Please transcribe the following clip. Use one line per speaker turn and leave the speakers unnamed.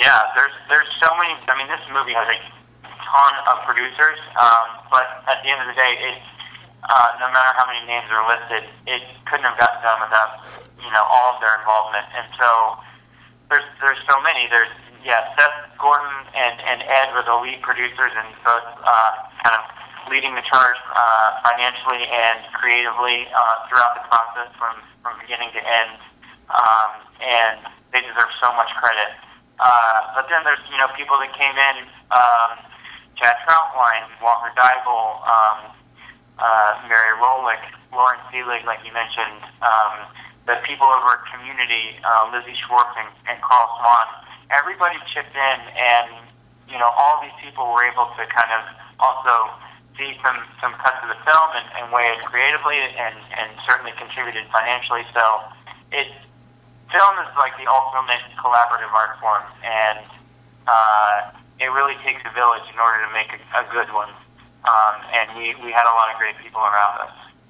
Yeah, there's so many. I mean, this movie has a ton of producers, but at the end of the day, it no matter how many names are listed, it couldn't have gotten done without all of their involvement. And so there's so many. There's Seth Gordon and Ed were the lead producers, and both kind of leading the charge financially and creatively throughout the process from beginning to end, and they deserve so much credit. But then there's people that came in, Chad Troutwine, Walker Deibel, Mary Rolick, Lauren Seelig, like you mentioned, the people over at Community, Lizzie Schwartz and Carl Swan. Everybody chipped in, and all these people were able to kind of also see some cuts of the film and weigh it creatively, and certainly contributed financially. So film is like the ultimate collaborative art form, and it really takes a village in order to make a good one. And we had a lot of great people around us.